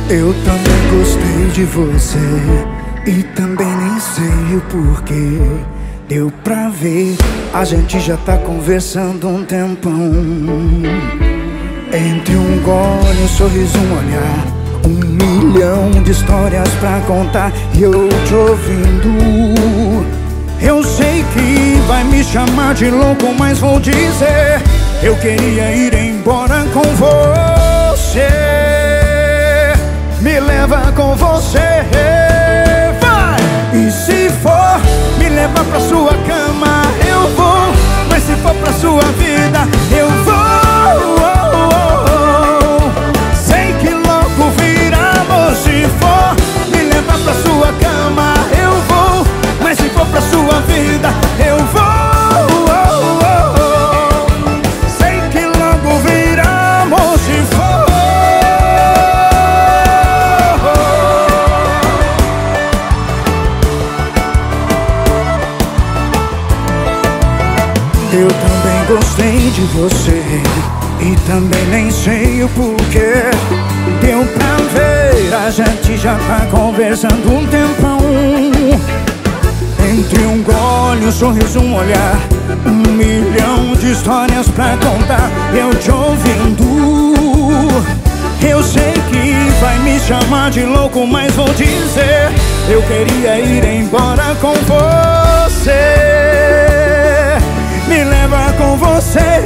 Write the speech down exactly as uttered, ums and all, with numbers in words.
Eu também gostei de você e também nem sei o porquê. Deu pra ver, a gente já tá conversando um tempão. Entre um gole, um sorriso, um olhar, um milhão de histórias pra contar. E eu te ouvindo, eu sei que vai me chamar de louco, mas vou dizer, eu queria ir embora com você. Me leva com você, vai! E se for me levar pra sua cama, eu vou. Mas se for pra sua vida, eu vou. Sei que louco viramos. Se for me levar pra sua cama, eu vou. Mas se for pra sua vida, eu vou. Sei que logo viramos. Se for eu também gostei de você e também nem sei o porquê. Deu pra ver, a gente já tá conversando um tempão. Entre um gole, um sorriso, um olhar, um milhão de histórias pra contar. Eu te ouvindo, eu sei que vai me chamar de louco, mas vou dizer, eu queria ir embora com você. Me leva com você.